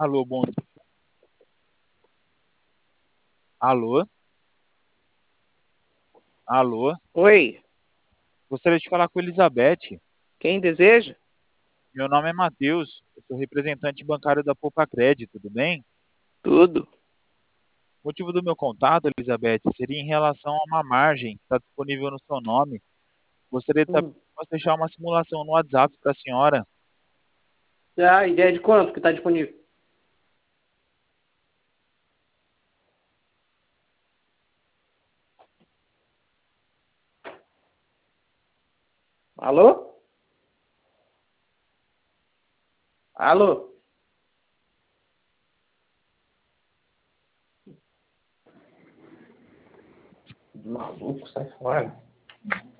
Alô, bom. Alô? Alô? Oi, Gostaria de falar com Elizabeth. quem deseja? Meu nome é Matheus, eu sou representante bancário da Poupa Crédito, tudo bem? Tudo. O motivo do meu contato, Elizabeth, seria em relação a uma margem que está disponível no seu nome. Gostaria de saber Hum. se posso deixar uma simulação no WhatsApp para a senhora. Já, ideia de quanto que está disponível? Alô? Alô? Maluco, sai fora.